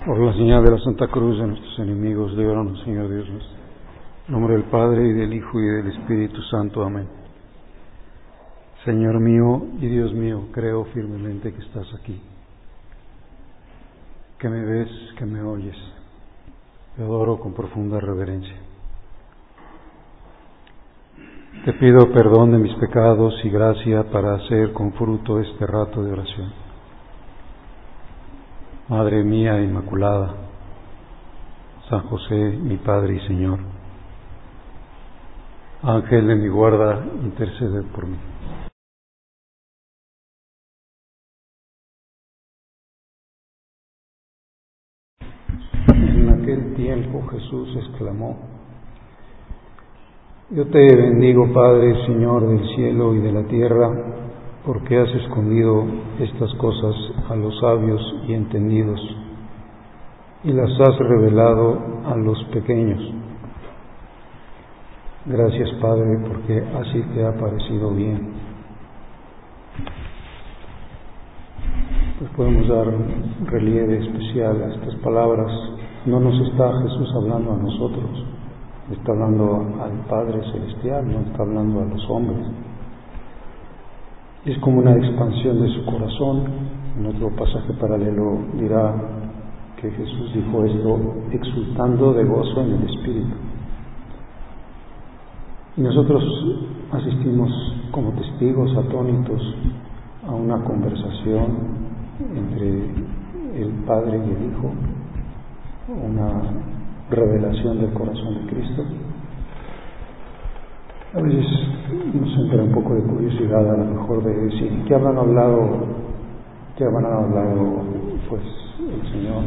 Por la señal de la Santa Cruz de nuestros enemigos, líbranos, Señor Dios nuestro. En nombre del Padre, y del Hijo, y del Espíritu Santo. Amén. Señor mío y Dios mío, creo firmemente que estás aquí, que me ves, que me oyes. Te adoro con profunda reverencia. Te pido perdón de mis pecados y gracia para hacer con fruto este rato de oración. Madre mía Inmaculada, San José, mi Padre y Señor, Ángel de mi guarda, intercede por mí. En aquel tiempo Jesús exclamó: Yo te bendigo, Padre, Señor del cielo y de la tierra, porque has escondido estas cosas a los sabios y entendidos, y las has revelado a los pequeños. Gracias, Padre, porque así te ha parecido bien. Pues podemos dar relieve especial a estas palabras. No nos está Jesús hablando a nosotros, está hablando al Padre Celestial, no está hablando a los hombres. Es como una expansión de su corazón. En otro pasaje paralelo dirá que Jesús dijo esto exultando de gozo en el Espíritu. Y nosotros asistimos como testigos atónitos a una conversación entre el Padre y el Hijo, una revelación del corazón de Cristo. A veces nos entra un poco de curiosidad, a lo mejor, de decir, ¿qué habrán hablado pues el señor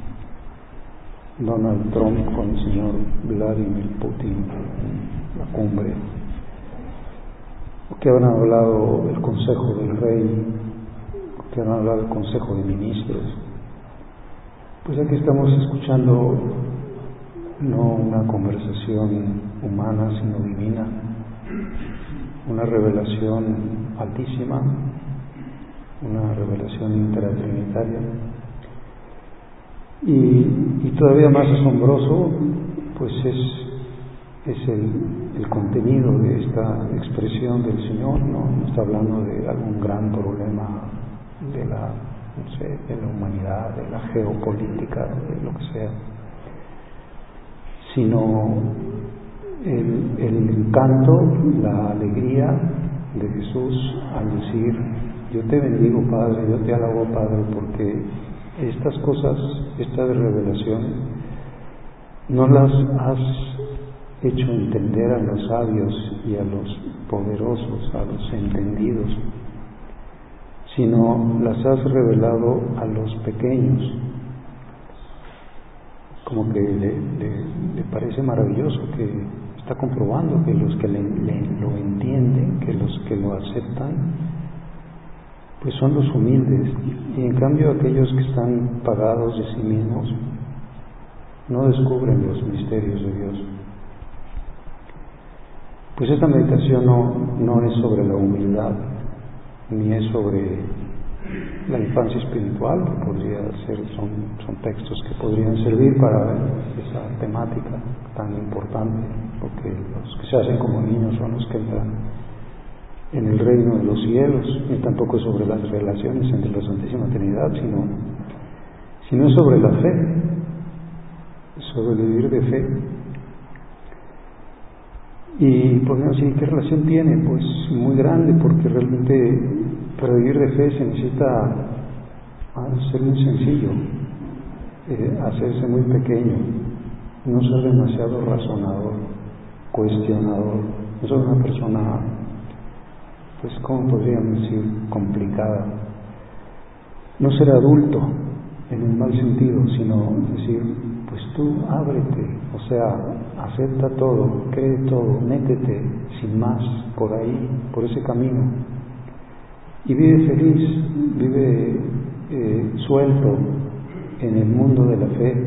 Donald Trump con el señor Vladimir Putin en la cumbre? ¿O qué habrán hablado el Consejo del Rey? ¿O qué habrán hablado el Consejo de Ministros? Pues aquí estamos escuchando no una conversación humana, sino divina, una revelación altísima, una revelación intratrinitaria. Y todavía más asombroso, pues es el contenido de esta expresión del Señor. No está hablando de algún gran problema de la humanidad, de la geopolítica, de lo que sea, sino el encanto, la alegría de Jesús al decir: yo te bendigo, Padre, yo te alabo, Padre, porque estas cosas, estas revelaciones, no las has hecho entender a los sabios y a los poderosos, a los entendidos, sino las has revelado a los pequeños. Como que le parece maravilloso, que está comprobando que los que lo entienden, que los que lo aceptan, pues son los humildes, y en cambio aquellos que están pagados de sí mismos no descubren los misterios de Dios. Pues esta meditación no es sobre la humildad, ni es sobre la infancia espiritual, que podría ser, son textos que podrían servir para esa temática tan importante, porque los que se hacen como niños son los que entran en el reino de los cielos, ni tampoco sobre las relaciones entre la Santísima Trinidad, sino sobre la fe, sobre el vivir de fe. Y podemos decir, ¿qué relación tiene? Pues muy grande, porque realmente para vivir de fe se necesita ser muy sencillo, hacerse muy pequeño, no ser demasiado razonador, cuestionador, no ser una persona, pues, ¿cómo podríamos decir?, complicada. No ser adulto en el mal sentido, sino decir, pues tú ábrete, o sea, acepta todo, cree todo, métete sin más por ahí, por ese camino, y vive feliz, vive suelto en el mundo de la fe,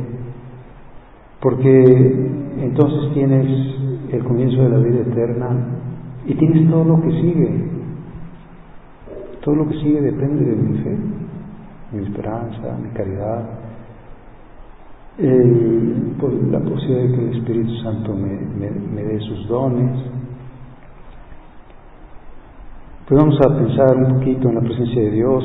porque entonces tienes el comienzo de la vida eterna y tienes todo lo que sigue. Todo lo que sigue depende de mi fe, mi esperanza, mi caridad, la posibilidad de que el Espíritu Santo me dé sus dones. Pues vamos a pensar un poquito en la presencia de Dios,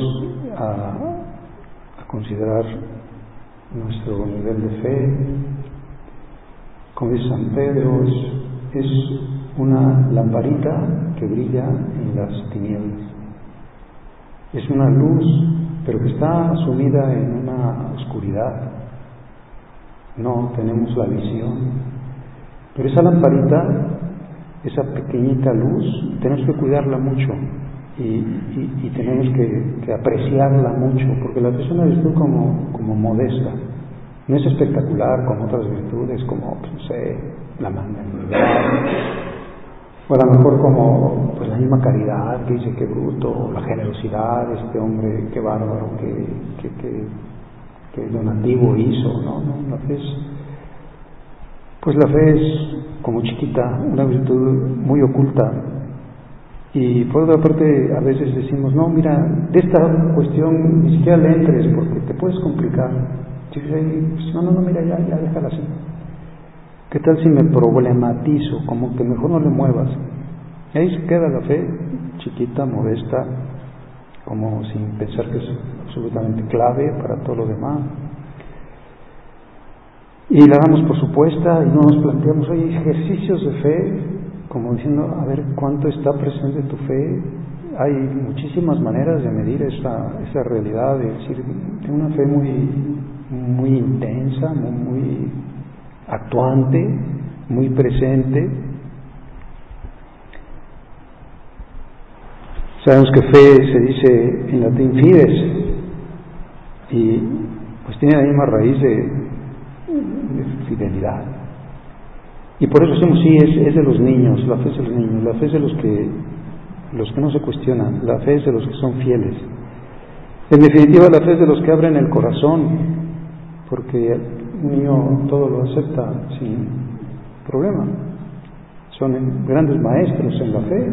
a considerar nuestro nivel de fe. Como dice San Pedro, es una lamparita que brilla en las tinieblas. Es una luz, pero que está sumida en una oscuridad. No tenemos la visión. Pero esa lamparita, esa pequeñita luz, tenemos que cuidarla mucho y tenemos que apreciarla mucho, porque la fe es una virtud como modesta. No es espectacular como otras virtudes, como, pues, no sé, la magnanimidad, o a lo mejor como pues la misma caridad, que dice que bruto, la generosidad, este hombre, qué bárbaro, que donativo hizo, ¿no? La fe es como chiquita, una virtud muy oculta. Y por otra parte, a veces decimos, no, mira, de esta cuestión ni siquiera le entres porque te puedes complicar. No, mira, ya déjala así. ¿Qué tal si me problematizo? Como que mejor no le muevas. Y ahí se queda la fe, chiquita, modesta, como sin pensar que es absolutamente clave para todo lo demás. Y la damos por supuesta y no nos planteamos, oye, ejercicios de fe, como diciendo, a ver cuánto está presente tu fe. Hay muchísimas maneras de medir esa realidad, de decir, tengo una fe muy intensa, muy actuante, muy presente. Sabemos que fe se dice en latín fides, y pues tiene la misma raíz de fidelidad. Y por eso decimos, sí, es de los niños, la fe es de los niños, la fe es de los que no se cuestionan, la fe es de los que son fieles. En definitiva, la fe es de los que abren el corazón, porque un niño todo lo acepta sin problema. Son grandes maestros en la fe,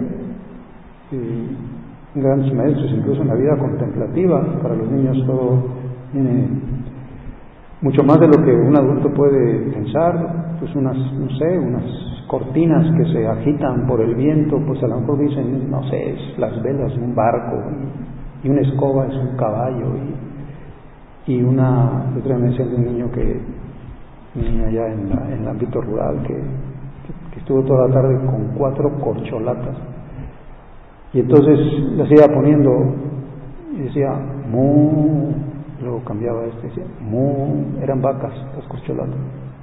grandes maestros incluso en la vida contemplativa. Para los niños todo tiene mucho más de lo que un adulto puede pensar. Pues unas cortinas que se agitan por el viento, pues a lo mejor dicen, no sé, es las velas de un barco, y una escoba es un caballo, y otra vez de un niño allá en el ámbito rural que estuvo toda la tarde con 4 corcholatas, y entonces las iba poniendo y decía mu, luego cambiaba decía mu, eran vacas las corcholatas.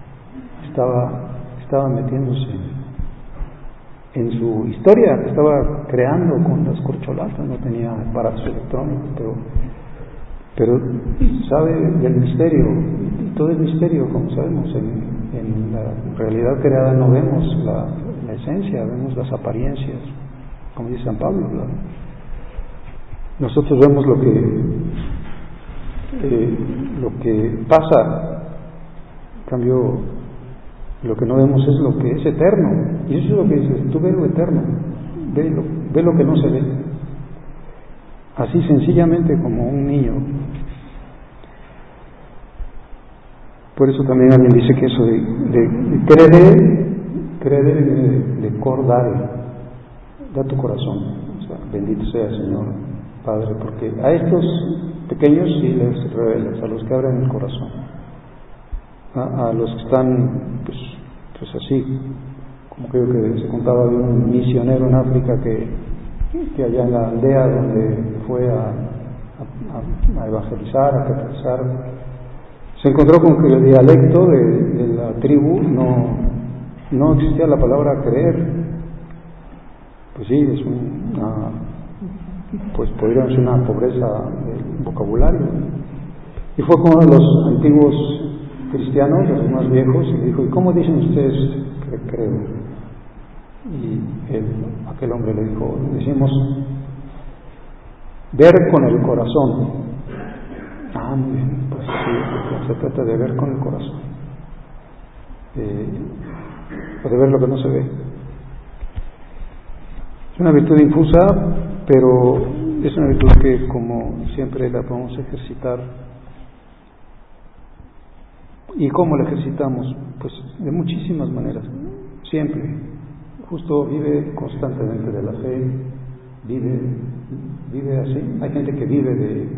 Estaba metiéndose en su historia que estaba creando con las corcholatas. No tenía aparatos electrónicos, pero sabe del misterio, y todo es misterio, como sabemos. En la realidad creada no vemos la esencia, vemos las apariencias, como dice San Pablo. Nosotros vemos lo que pasa, en cambio lo que no vemos es lo que es eterno. Y eso es lo que dices, tú ves lo eterno, ve lo que no se ve, así sencillamente como un niño. Por eso también alguien dice que eso de creer de cordare, da tu corazón. O sea, bendito sea el Señor Padre, porque a estos pequeños sí les revelas, a los que abren el corazón, a los que están pues así, como creo que se contaba de un misionero en África que allá en la aldea donde fue a evangelizar, a catechizar, se encontró con que el dialecto de la tribu no existía la palabra creer. Pues sí, es pues podría ser una pobreza del vocabulario. Y fue con uno de los antiguos cristianos, los más viejos, y le dijo, ¿y cómo dicen ustedes que creo? Y aquel hombre le dijo, decimos ver con el corazón. Ah, muy bien, pues sí, se trata de ver con el corazón, o de ver lo que no se ve. Es una virtud infusa, pero es una virtud que, como siempre, la podemos ejercitar ¿Y cómo la ejercitamos? Pues de muchísimas maneras, siempre. Justo vive constantemente de la fe, vive así. Hay gente que vive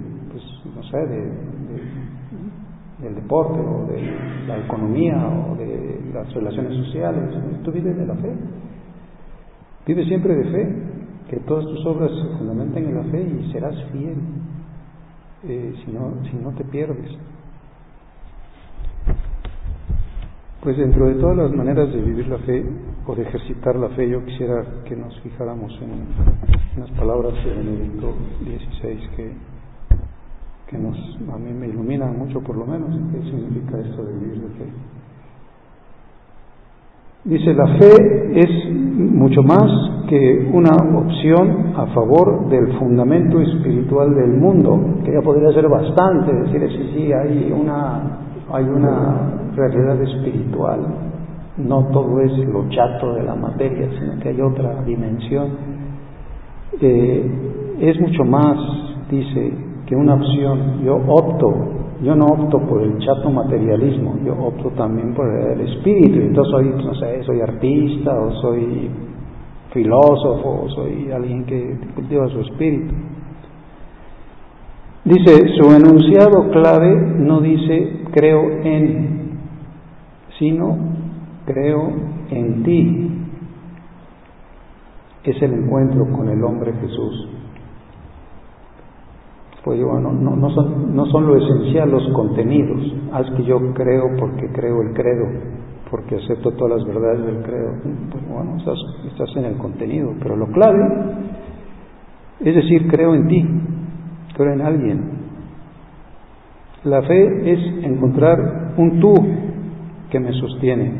del deporte o de la economía o de las relaciones sociales. Tú vives de la fe. Vive siempre de fe, que todas tus obras se fundamenten en la fe y serás fiel, si no te pierdes. Pues dentro de todas las maneras de vivir la fe o de ejercitar la fe, yo quisiera que nos fijáramos en las palabras de Benedicto XVI que a mí me iluminan mucho, por lo menos, qué significa esto de vivir de fe. Dice: la fe es mucho más que una opción a favor del fundamento espiritual del mundo, que ya podría ser bastante, decir, sí, hay una realidad espiritual, no todo es lo chato de la materia, sino que hay otra dimensión. Es mucho más, dice, que una opción. Yo no opto por el chato materialismo, yo opto también por el espíritu. Entonces soy artista, o soy filósofo, o soy alguien que cultiva su espíritu. Dice, su enunciado clave no dice creo en, sino creo en ti. Es el encuentro con el hombre Jesús. Pues no son lo esencial los contenidos. Es que yo creo porque creo el credo, porque acepto todas las verdades del credo. Pues bueno, estás en el contenido, pero lo clave es decir, creo en ti, creo en alguien. La fe es encontrar un tú que me sostiene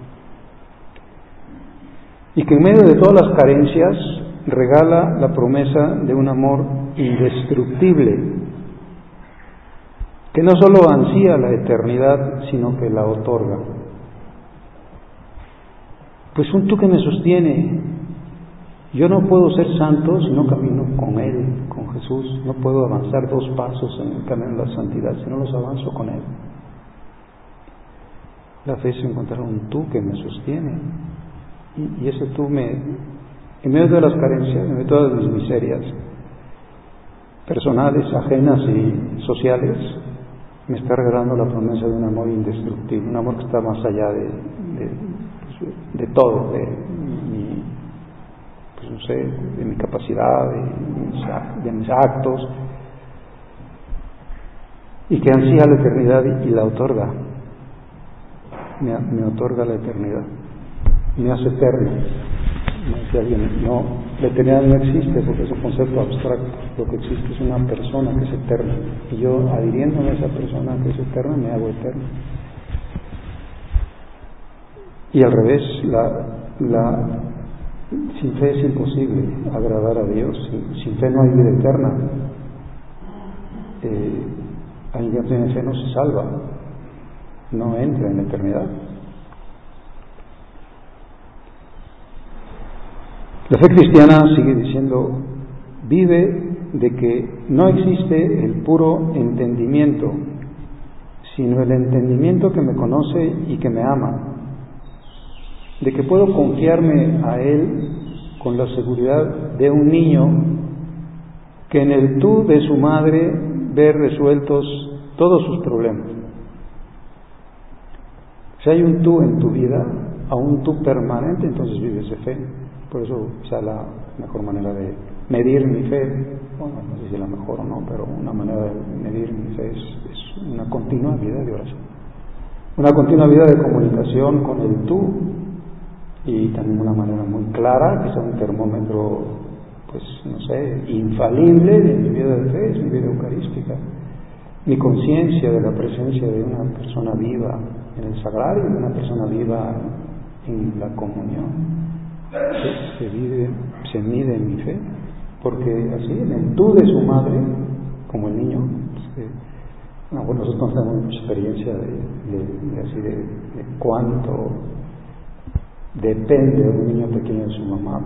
y que en medio de todas las carencias regala la promesa de un amor indestructible, que no solo ansía la eternidad, sino que la otorga. Pues un tú que me sostiene. Yo no puedo ser santo si no camino con Él, con Jesús. No puedo avanzar 2 pasos en el camino de la santidad si no los avanzo con Él. La fe es encontrar un tú que me sostiene. Y ese tú en medio de las carencias, en medio de todas mis miserias personales, ajenas y sociales, me está regalando la promesa de un amor indestructible, un amor que está más allá de todo, de mi capacidad, de mis actos, y que ansía la eternidad y la otorga, me otorga la eternidad, me hace eterno. Si alguien, la eternidad no existe porque es un concepto abstracto. Lo que existe es una persona que es eterna, y yo, adhiriéndome a esa persona que es eterna, me hago eterno. Y al revés, sin fe es imposible agradar a Dios. Sin fe no hay vida eterna. Alguien que no tiene fe no se salva, no entra en la eternidad. La fe cristiana, sigue diciendo, vive de que no existe el puro entendimiento, sino el entendimiento que me conoce y que me ama, de que puedo confiarme a Él con la seguridad de un niño que en el tú de su madre ve resueltos todos sus problemas. Si hay un tú en tu vida, a un tú permanente, entonces vives de fe. Por eso, la mejor manera de medir mi fe, bueno, no sé si la mejor o no, pero una manera de medir mi fe es una continua vida de oración, una continua vida de comunicación con el tú, y también una manera muy clara, que sea un termómetro, infalible de mi vida de fe, es mi vida eucarística, mi conciencia de la presencia de una persona viva en el sagrario, de una persona viva en la comunión. Se mide en mi fe, porque así, en el tú de su madre, como el niño, nosotros no tenemos mucha experiencia de cuánto depende un niño pequeño de su mamá,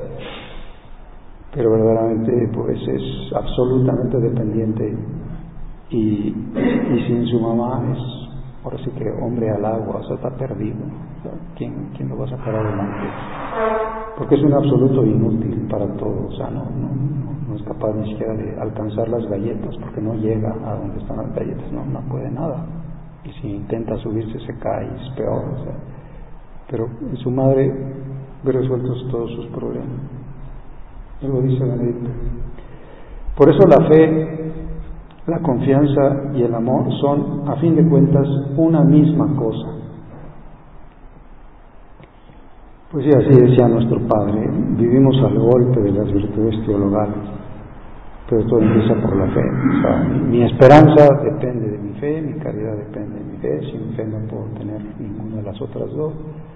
pero verdaderamente pues es absolutamente dependiente, y sin su mamá ahora sí que hombre al agua, o sea, está perdido. O sea, ¿quién lo va a sacar adelante? Porque es un absoluto inútil para todo, o sea, no es capaz ni siquiera de alcanzar las galletas, porque no llega a donde están las galletas, no puede nada. Y si intenta subirse se cae, es peor, o sea. Pero en su madre ve resueltos todos sus problemas. Eso lo dice Benedicto. Por eso la fe, la confianza y el amor son, a fin de cuentas, una misma cosa. Pues sí, así decía nuestro Padre, vivimos al golpe de las virtudes teologales, pero todo empieza por la fe. O sea, mi esperanza depende de mi fe, mi caridad depende de mi fe, sin fe no puedo tener ninguna de las otras dos.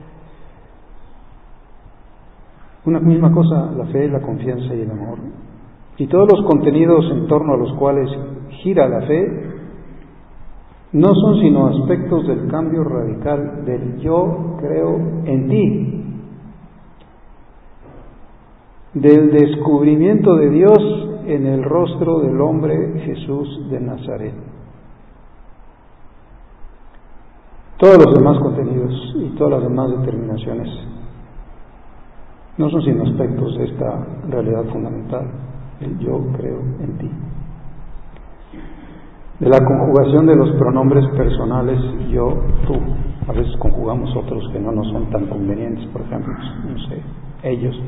Una misma cosa, la fe, la confianza y el amor. Y todos los contenidos en torno a los cuales gira la fe no son sino aspectos del cambio radical del yo creo en ti, del descubrimiento de Dios en el rostro del hombre Jesús de Nazaret. Todos los demás contenidos y todas las demás determinaciones no son sino aspectos de esta realidad fundamental, el yo creo en ti. De la conjugación de los pronombres personales yo, tú. A veces conjugamos otros que no nos son tan convenientes, por ejemplo, no sé, ellos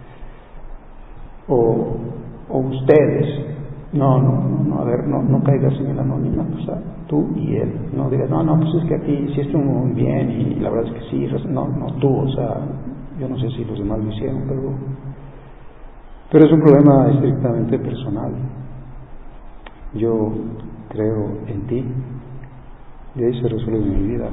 o ustedes. No, a ver, no caigas en el anonimato, o sea, tú y él. No digas, no, pues es que aquí sí estuvo muy bien y la verdad es que sí, no, tú, o sea, yo no sé si los demás lo hicieron, pero es un problema estrictamente personal. Yo creo en ti, y ahí se resuelve mi vida.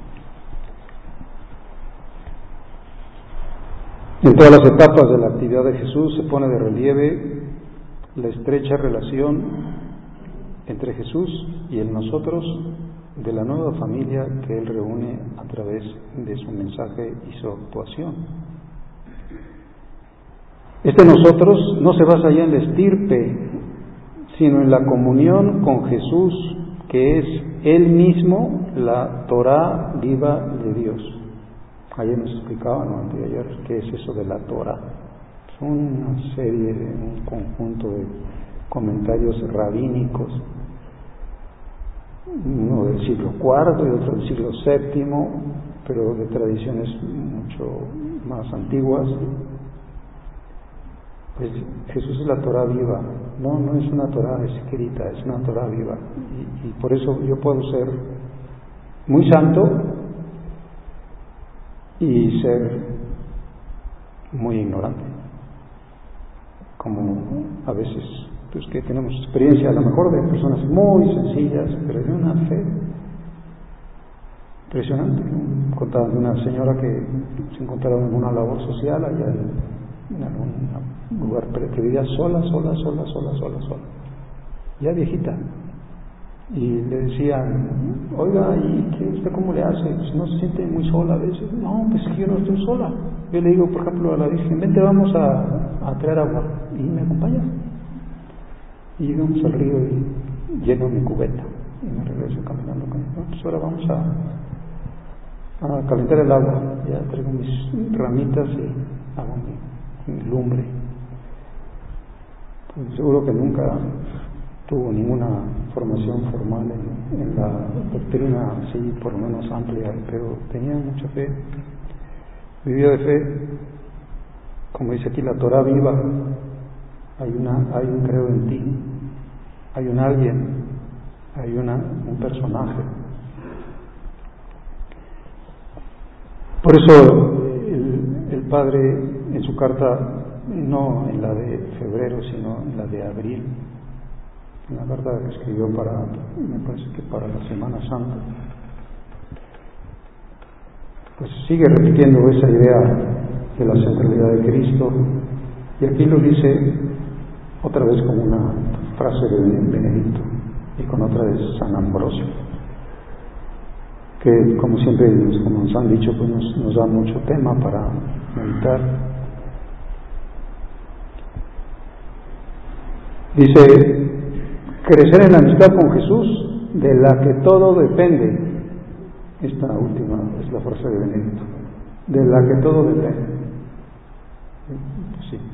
En todas las etapas de la actividad de Jesús se pone de relieve la estrecha relación entre Jesús y el nosotros de la nueva familia que Él reúne a través de su mensaje y su actuación. Este nosotros no se basa ya en la estirpe, sino en la comunión con Jesús, que es Él mismo, la Torá viva de Dios. Ayer nos explicaban, ¿no? Anteayer, qué es eso de la Torá. Son una serie, un conjunto de comentarios rabínicos, uno del siglo IV y otro del siglo VII, pero de tradiciones mucho más antiguas. Pues Jesús es la Torá viva, no es una Torá escrita, es una Torá viva. Y por eso yo puedo ser muy santo y ser muy ignorante, como a veces pues que tenemos experiencia a lo mejor de personas muy sencillas, pero de una fe impresionante. Contaba de una señora que se encontraba en una labor social allá en algún lugar, pero que vivía sola, ya viejita, y le decían, oiga, ¿y usted cómo le hace? Pues no se siente muy sola a veces. No, pues que yo no estoy sola. Yo le digo, por ejemplo, a la Virgen, vente, vamos a traer agua, y me acompaña, y llegamos al río y lleno mi cubeta y me regreso caminando con ella. Pues ahora vamos a calentar el agua. Ya traigo mis ramitas y hago mi lumbre. Pues seguro que nunca tuvo ninguna formación formal en la doctrina así, por lo menos amplia, pero tenía mucha fe, vivía de fe, como dice aquí la Torá viva. Hay un creo en ti, hay un alguien, hay un personaje. Por eso el Padre en su carta, no en la de febrero, sino en la de abril, en la carta que escribió me parece que para la Semana Santa, pues sigue repitiendo esa idea de la centralidad de Cristo, y aquí lo dice otra vez con una frase de Benedicto y con otra de San Ambrosio, que como siempre, como nos han dicho, pues nos da mucho tema para meditar. Dice: crecer en la amistad con Jesús, de la que todo depende, Esta última es la frase de Benedicto, de la que todo depende. Pues sí,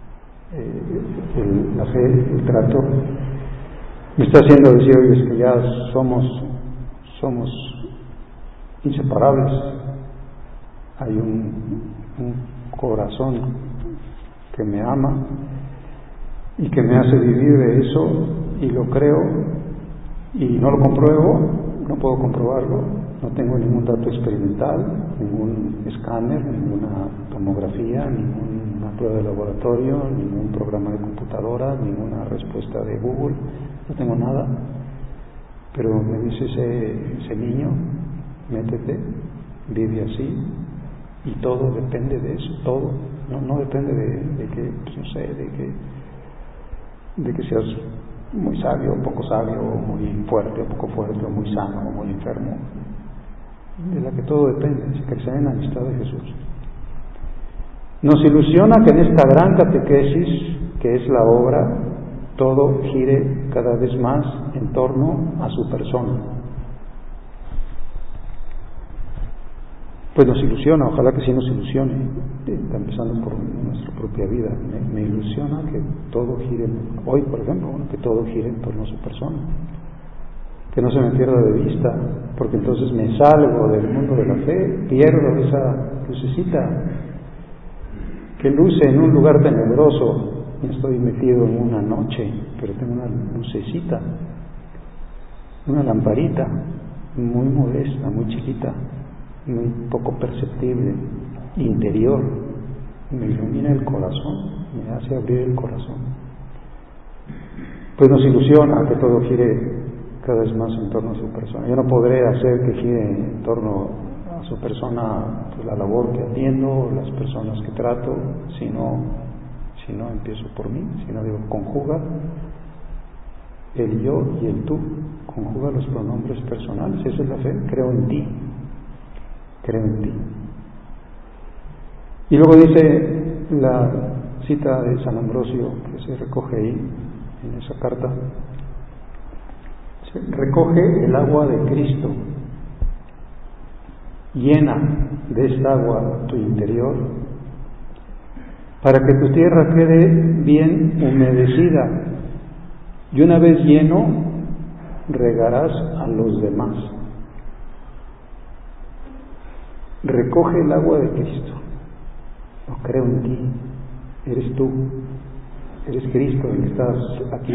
la fe, el trato, me está haciendo decir hoy es que ya somos inseparables. Hay un corazón que me ama y que me hace vivir de eso, y lo creo y no lo compruebo, no puedo comprobarlo, no tengo ningún dato experimental, ningún escáner, ninguna tomografía, ninguna prueba de laboratorio, ningún programa de computadora, ninguna respuesta de Google, no tengo nada. Pero me dice ese niño, métete, vive así, y todo depende de eso, todo, no depende de que, pues no sé, de que seas muy sabio o poco sabio, o muy fuerte o poco fuerte, o muy sano o muy enfermo, de la que todo depende, si crecer en la amistad de Jesús. Nos ilusiona que en esta gran catequesis, que es la obra, todo gire cada vez más en torno a su persona. Pues nos ilusiona, ojalá que sí nos ilusione, empezando por nuestra propia vida. Me ilusiona que todo gire, hoy por ejemplo, que todo gire en torno a su persona, que no se me pierda de vista, porque entonces me salgo del mundo de la fe, pierdo esa lucecita que luce en un lugar tenebroso, y estoy metido en una noche, pero tengo una lucecita, una lamparita muy modesta, muy chiquita, muy poco perceptible, interior, me ilumina el corazón, me hace abrir el corazón. Pues nos ilusiona que todo gire cada vez más en torno a su persona. Yo no podré hacer que gire en torno a su persona, pues, la labor que atiendo, las personas que trato, si no empiezo por mí, si no digo conjuga el yo y el tú, conjuga los pronombres personales. Esa es la fe, creo en ti. Y luego dice la cita de San Ambrosio, que se recoge ahí en esa carta, recoge el agua de Cristo, llena de esta agua tu interior, para que tu tierra quede bien humedecida, y una vez lleno regarás a los demás. Recoge el agua de Cristo. No creo en ti, eres tú, eres Cristo el que estás aquí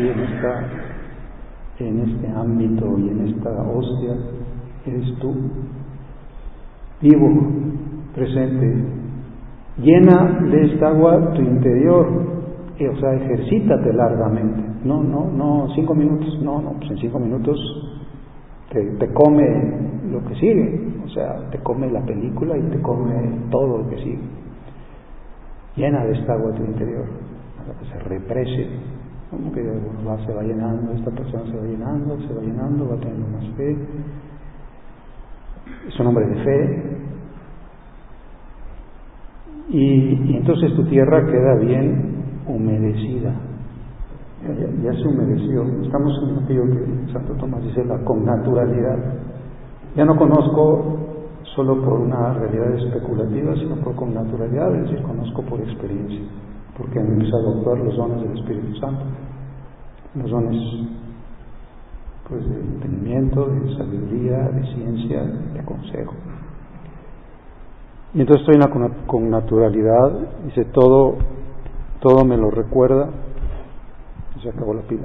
en este ámbito y en esta hostia, eres tú, vivo, presente. Llena de esta agua tu interior, o sea, ejercítate largamente. No, 5 minutos, pues en 5 minutos te come lo que sigue, o sea, te come la película y te come todo lo que sigue. Llena de esta agua tu interior, para que se represe, como que se va llenando, esta persona se va llenando, va teniendo más fe, es un hombre de fe, y entonces tu tierra queda bien humedecida. Ya se humedeció. Estamos en aquello que Santo Tomás dice, la connaturalidad. Ya no conozco solo por una realidad especulativa, sino por connaturalidad, es decir, conozco por experiencia, porque han empezado a actuar los dones del Espíritu Santo, los dones pues de entendimiento, de sabiduría, de ciencia, de consejo. Y entonces estoy en la connaturalidad, dice, todo me lo recuerda, y se acabó la pila.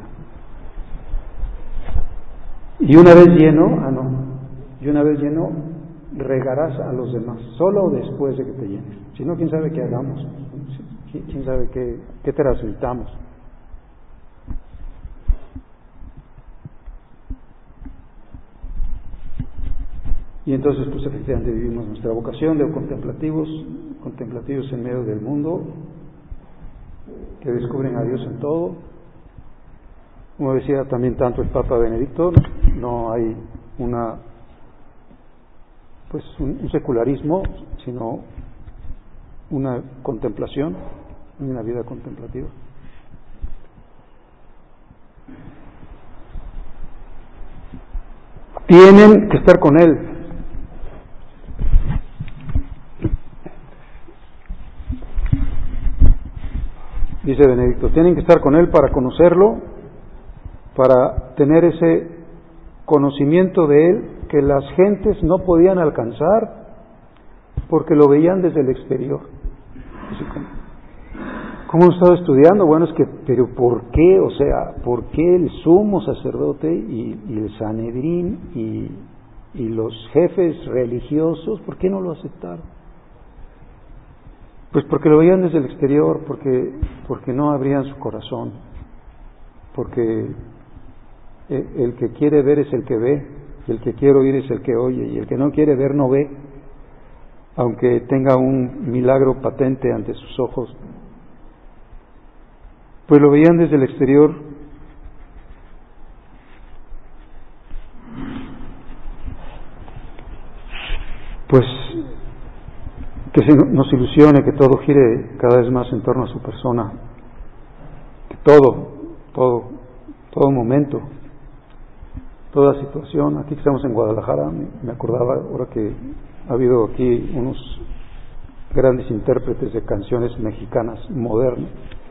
Y una vez lleno, regarás a los demás, solo después de que te llenes. Si no, quién sabe qué hagamos, quién sabe qué transmitamos. Y entonces, pues efectivamente vivimos nuestra vocación de contemplativos en medio del mundo, que descubren a Dios en todo. Como decía también tanto el Papa Benedicto, no hay un secularismo, sino una contemplación, una vida contemplativa. Tienen que estar con Él, dice Benedicto, tienen que estar con Él para conocerlo, para tener ese conocimiento de Él que las gentes no podían alcanzar porque lo veían desde el exterior. ¿Cómo he estado estudiando? Bueno, es que, pero ¿por qué? O sea, ¿por qué el sumo sacerdote y el Sanedrín y los jefes religiosos, por qué no lo aceptaron? Pues porque lo veían desde el exterior, porque no abrían su corazón, porque el que quiere ver es el que ve, y el que quiere oír es el que oye, y el que no quiere ver no ve, aunque tenga un milagro patente ante sus ojos. Pues lo veían desde el exterior. Pues que nos ilusione, que todo gire cada vez más en torno a su persona, que todo momento, toda situación. Aquí que estamos en Guadalajara, me acordaba ahora que ha habido aquí unos grandes intérpretes de canciones mexicanas modernas,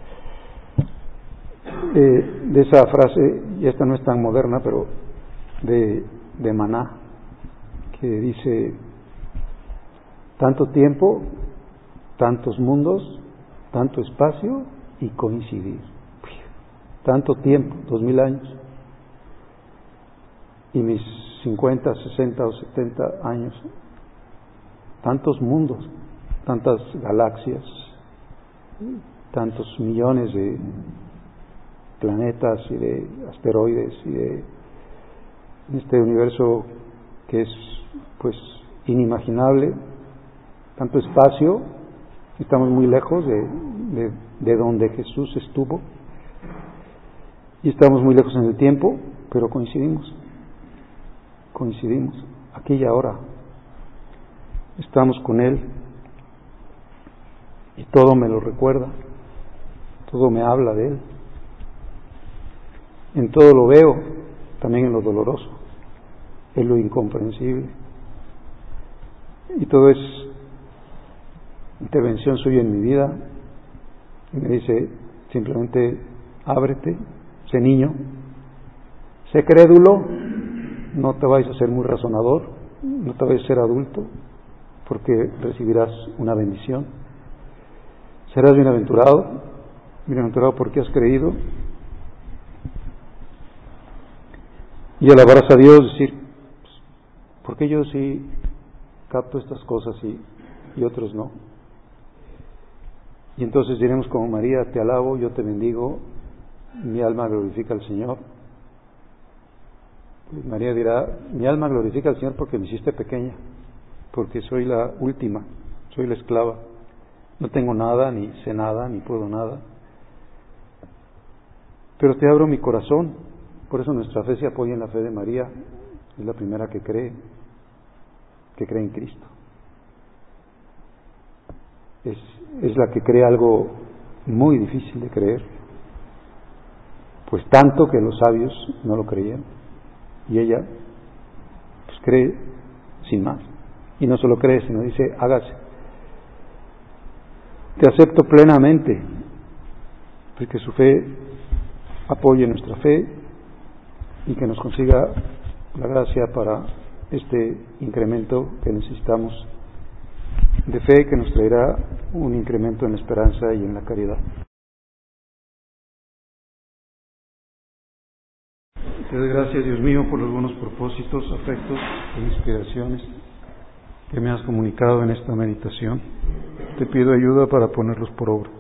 de esa frase, y esta no es tan moderna, pero de Maná, que dice: tanto tiempo, tantos mundos, tanto espacio y coincidir. Tanto tiempo, 2000 años, y mis 50, 60 o 70 años, tantos mundos, tantas galaxias, tantos millones de planetas y de asteroides y de este universo que es pues inimaginable, tanto espacio, estamos muy lejos de donde Jesús estuvo y estamos muy lejos en el tiempo, pero coincidimos aquí y ahora, estamos con Él y todo me lo recuerda, todo me habla de Él. En todo lo veo, también en lo doloroso, en lo incomprensible. Y todo es intervención suya en mi vida. Y me dice simplemente: ábrete, sé niño, sé crédulo, no te vayas a ser muy razonador, no te vayas a ser adulto, porque recibirás una bendición. Serás bienaventurado porque has creído. Y alabarás a Dios, decir, ¿por qué yo sí capto estas cosas y otros no? Y entonces diremos como María: te alabo, yo te bendigo, mi alma glorifica al Señor. Y María dirá: mi alma glorifica al Señor porque me hiciste pequeña, porque soy la última, soy la esclava, no tengo nada, ni sé nada, ni puedo nada, pero te abro mi corazón. Por eso nuestra fe se apoya en la fe de María, es la primera que cree en Cristo. Es la que cree algo muy difícil de creer, pues tanto que los sabios no lo creían, y ella pues cree sin más, y no solo cree, sino dice: hágase. Te acepto plenamente, porque su fe apoye nuestra fe y que nos consiga la gracia para este incremento que necesitamos de fe, que nos traerá un incremento en la esperanza y en la caridad. Te doy gracias, Dios mío, por los buenos propósitos, afectos e inspiraciones que me has comunicado en esta meditación. Te pido ayuda para ponerlos por obra.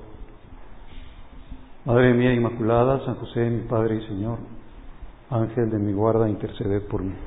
Madre mía Inmaculada, San José, mi Padre y Señor, Ángel de mi guarda, interceded por mí.